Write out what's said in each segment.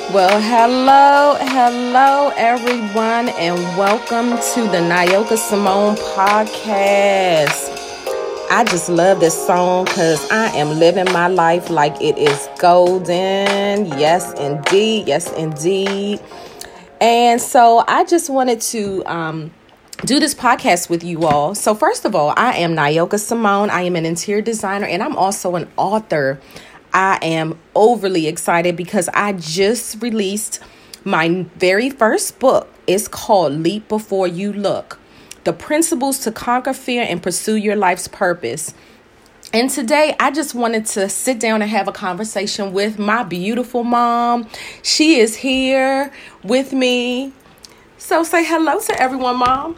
Well, hello, everyone, and welcome to the Nyoka Simone podcast. I just love this song because I am living my life like it is golden. Yes, indeed. Yes, indeed. And so I just wanted to do this podcast with you all. So first of all, I am Nyoka Simone. I am an interior designer, and I'm also an author. I am overly excited because I just released my very first book. It's called Leap Before You Look: The Principles to Conquer Fear and Pursue Your Life's Purpose. And today I just wanted to sit down and have a conversation with my beautiful mom. She is here with me. So say hello to everyone, Mom.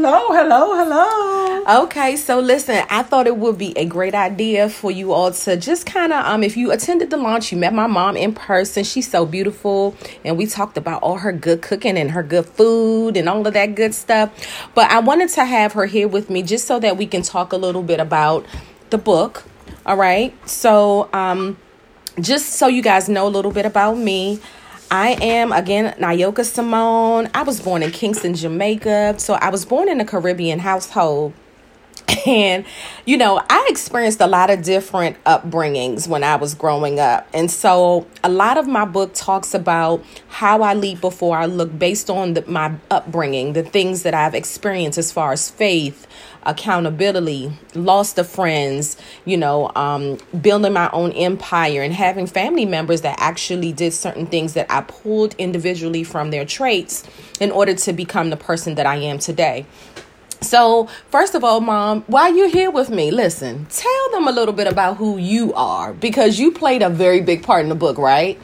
Hello. Okay, so listen, I thought it would be a great idea for you all to just kind of, if you attended the launch, you met my mom in person. She's so beautiful, and we talked about all her good cooking and her good food and all of that good stuff. But I wanted to have her here with me just so that we can talk a little bit about the book. All right, so just so you guys know a little bit about me. I am, again, Nyoka Simone. I was born in Kingston, Jamaica. So I was born in a Caribbean household. And, you know, I experienced a lot of different upbringings when I was growing up. And so a lot of my book talks about how I leap before I look based on my upbringing, the things that I've experienced as far as faith, accountability, loss of friends, building my own empire and having family members that actually did certain things that I pulled individually from their traits in order to become the person that I am today. So, first of all, Mom, while you're here with me, listen, tell them a little bit about who you are, because you played a very big part in the book, right?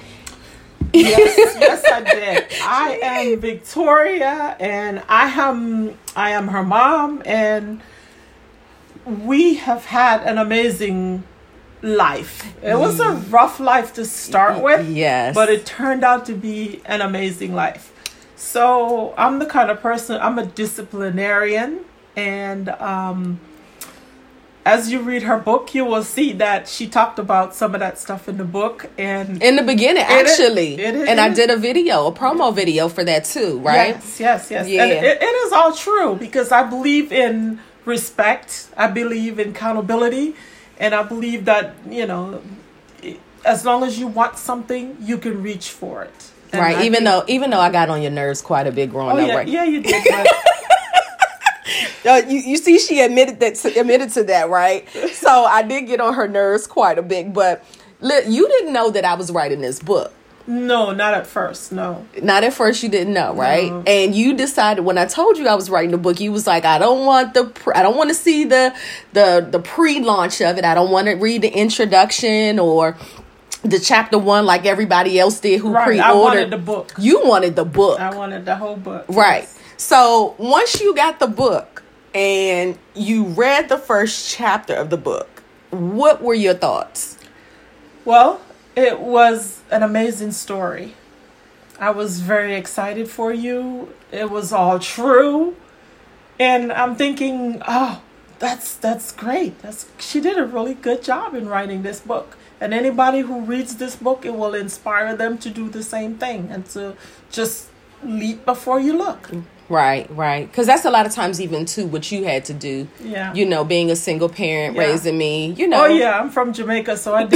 Yes, I did. I am Victoria, and I am her mom, and we have had an amazing life. It was a rough life to start with, yes, but it turned out to be an amazing life. So I'm the kind of person, I'm a disciplinarian, and as you read her book, you will see that she talked about some of that stuff in the book. And in the beginning, actually. I did a promo video for that too, right? Yes. Yeah. And it is all true, because I believe in respect. I believe in accountability. And I believe that, as long as you want something, you can reach for it. And right. Even though I got on your nerves quite a bit growing up, right? Yeah, you did. You see, she admitted to that, right? So I did get on her nerves quite a bit, but you didn't know that I was writing this book. No, not at first. No, not at first. You didn't know, right? No. And you decided when I told you I was writing the book, you was like, I don't want to see the pre-launch of it. I don't want to read the introduction or the chapter 1 like everybody else did who pre-ordered. I wanted the book. You wanted the book. I wanted the whole book. Right. Yes. So once you got the book and you read the first chapter of the book, what were your thoughts? Well, it was an amazing story. I was very excited for you. It was all true. And I'm thinking, oh, that's great. She did a really good job in writing this book. And anybody who reads this book, it will inspire them to do the same thing and to just leap before you look. Right. Because that's a lot of times even, too, what you had to do. Yeah. Being a single parent, raising me, Oh, yeah. I'm from Jamaica, so I did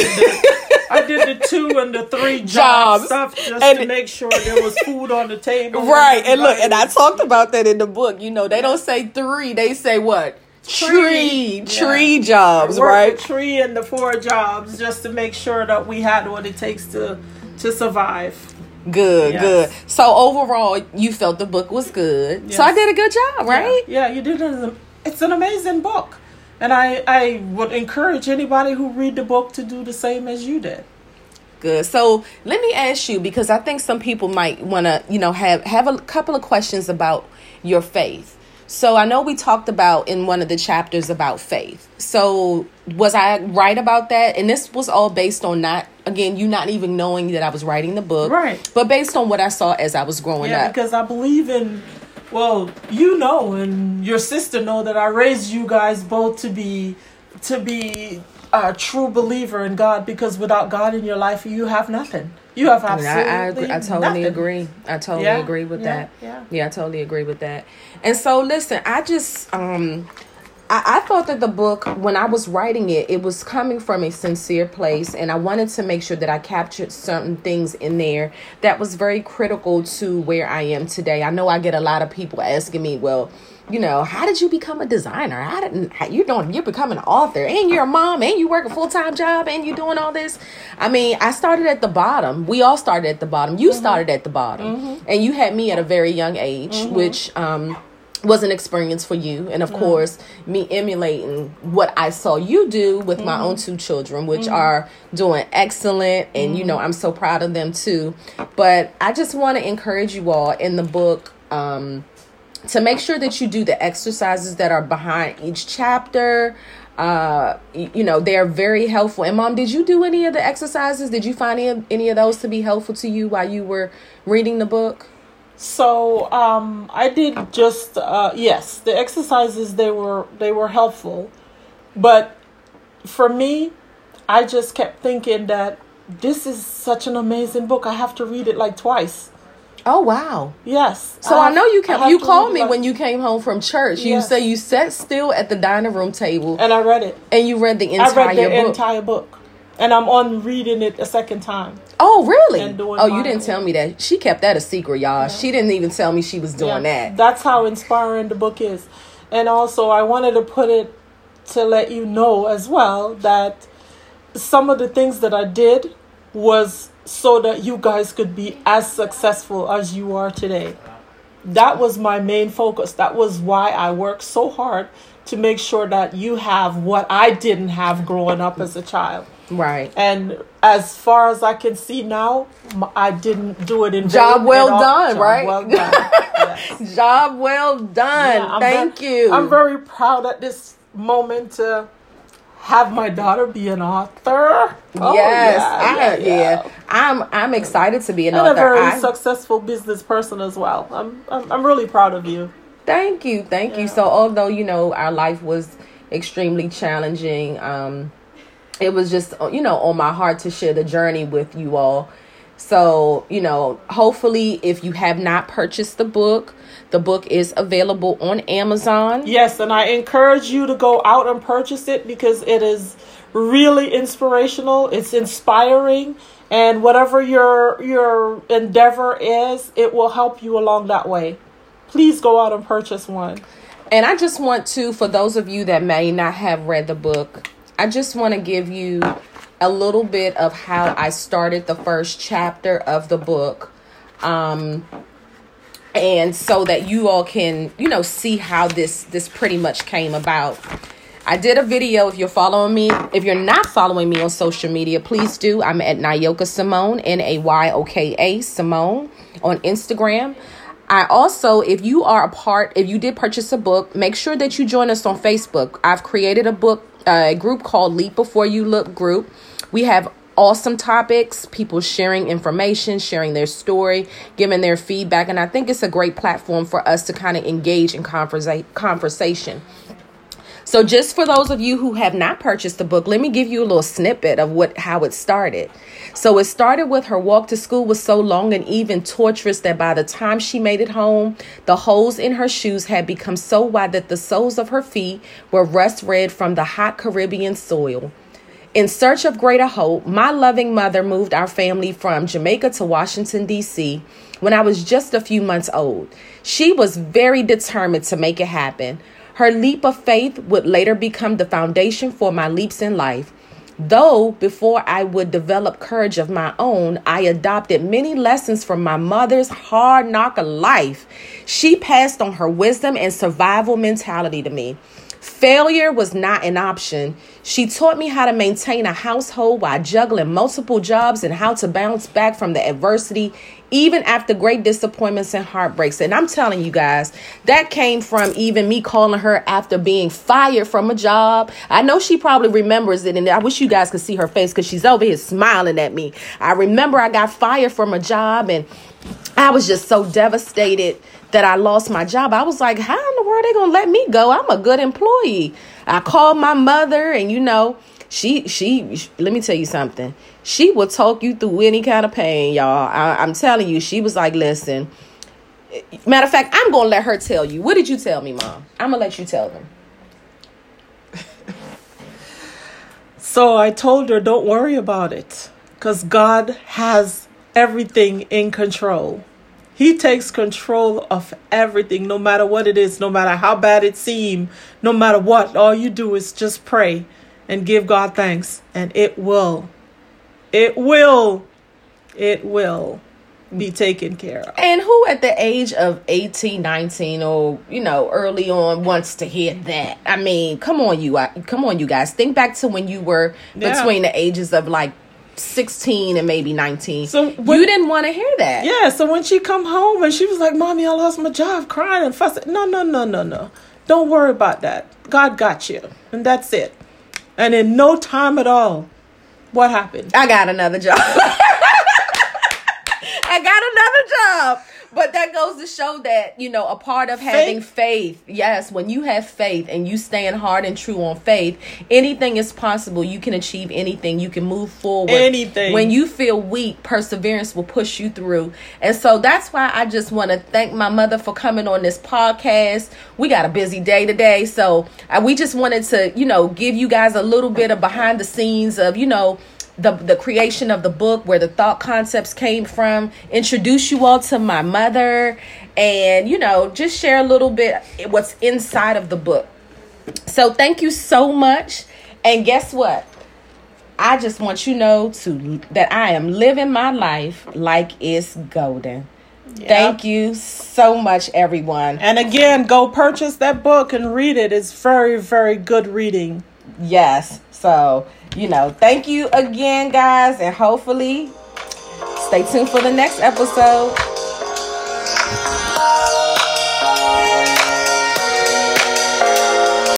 the 2 and the 3 job stuff just to make sure there was food on the table. Right. And look, and I talked about that in the book. They don't say 3. They say what? Tree jobs, right? The 3 and the 4 jobs just to make sure that we had what it takes to survive. Good. So overall, you felt the book was good. Yes. So I did a good job, right? Yeah, you did. It's an amazing book. And I would encourage anybody who read the book to do the same as you did. Good. So let me ask you, because I think some people might want to, have a couple of questions about your faith. So I know we talked about in one of the chapters about faith. So was I right about that? And this was all based on you not even knowing that I was writing the book. Right. But based on what I saw as I was growing up. Yeah, because I believe in, and your sister know that I raised you guys both to be a true believer in God, because without God in your life, you have nothing. You have absolutely I totally nothing. agree. I totally agree with that. Yeah, I totally agree with that. And so, listen, I just, I thought that the book, when I was writing it, it was coming from a sincere place. And I wanted to make sure that I captured certain things in there that was very critical to where I am today. I know I get a lot of people asking me, well, you know, how did you become a designer? You're becoming an author, and you're a mom, and you work a full-time job, and you're doing all this. I mean, I started at the bottom. We all started at the bottom. You started at the bottom, and you had me at a very young age, which was an experience for you. And of course, me emulating what I saw you do with my own two children, which are doing excellent. And, you know, I'm so proud of them too. But I just want to encourage you all in the book, to make sure that you do the exercises that are behind each chapter. You know, they are very helpful. And Mom, did you do any of the exercises? Did you find any of those to be helpful to you while you were reading the book? So I did just yes, the exercises, they were helpful, but for me, I just kept thinking that this is such an amazing book. I have to read it like twice. Oh, wow. Yes. So I know you called me when you came home from church. You say you sat still at the dining room table. And I read it. And you read the entire book. And I'm on reading it a second time. Oh, really? You didn't tell me that. She kept that a secret, y'all. Yeah. She didn't even tell me she was doing that. That's how inspiring the book is. And also, I wanted to put it to let you know as well that some of the things that I did was so that you guys could be as successful as you are today. That was my main focus. That was why I worked so hard to make sure that you have what I didn't have growing up as a child. Right. And as far as I can see now, I didn't do it in vain. Job well done, right? Well done. Yes. Job well done. Yeah, Thank you. I'm very proud at this moment to have my daughter be an author. Yes, I'm excited to be an author. And a very successful business person as well. I'm really proud of you. Thank you. So although, you know, our life was extremely challenging, it was just, you know, on my heart to share the journey with you all. So, you know, hopefully if you have not purchased the book is available on Amazon. Yes, and I encourage you to go out and purchase it because it is really inspirational. It's inspiring. And whatever your endeavor is, it will help you along that way. Please go out and purchase one. And I just want to, for those of you that may not have read the book, I just want to give you a little bit of how I started the first chapter of the book. And so that you all can, you know, see how this pretty much came about. I did a video. If you're following me, if you're not following me on social media, please do. I'm at Nayoka Simone, Nayoka Simone on Instagram. I also, if you did purchase a book, make sure that you join us on Facebook. I've created a group called Leap Before You Look group. We have awesome topics, people sharing information, sharing their story, giving their feedback. And I think it's a great platform for us to kind of engage in conversation. So just for those of you who have not purchased the book, let me give you a little snippet of how it started. So it started with her walk to school was so long and even torturous that by the time she made it home, the holes in her shoes had become so wide that the soles of her feet were rust red from the hot Caribbean soil. In search of greater hope, my loving mother moved our family from Jamaica to Washington, D.C. when I was just a few months old. She was very determined to make it happen. Her leap of faith would later become the foundation for my leaps in life. Though before I would develop courage of my own, I adopted many lessons from my mother's hard knock of life. She passed on her wisdom and survival mentality to me. Failure was not an option. She taught me how to maintain a household while juggling multiple jobs and how to bounce back from the adversity, even after great disappointments and heartbreaks. And I'm telling you guys, that came from even me calling her after being fired from a job. I know she probably remembers it, and I wish you guys could see her face because she's over here smiling at me. I remember I got fired from a job, and I was just so devastated that I lost my job. I was like, how in the world are they going to let me go? I'm a good employee. I called my mother, and, you know, she let me tell you something. She will talk you through any kind of pain, y'all. I'm telling you, she was like, listen, matter of fact, I'm going to let her tell you. What did you tell me, Mom? I'm going to let you tell them. So I told her, don't worry about it, because God has everything in control. He takes control of everything, no matter what it is, no matter how bad it seems, no matter what. All you do is just pray and give God thanks, and it will be taken care of. And who at the age of 18, 19, or, early on wants to hear that? I mean, come on, you guys. Think back to when you were between the ages of like 16 and maybe 19. So you didn't want to hear that. Yeah, so when she come home and she was like, Mommy, I lost my job, crying and fussing. No. Don't worry about that. God got you. And that's it. And in no time at all, what happened? I got another job. I got another job. But that goes to show that, a part of having faith. Yes, when you have faith and you stand hard and true on faith, anything is possible. You can achieve anything. You can move forward. Anything. When you feel weak, perseverance will push you through. And so that's why I just want to thank my mother for coming on this podcast. We got a busy day today. So we just wanted to, give you guys a little bit of behind the scenes of, the creation of the book, where the thought concepts came from, introduce you all to my mother, and, just share a little bit what's inside of the book. So thank you so much. And guess what? I just want you to know that I am living my life like it's golden. Yep. Thank you so much, everyone. And again, go purchase that book and read it. It's very, very good reading. Yes. So, thank you again, guys, and hopefully stay tuned for the next episode.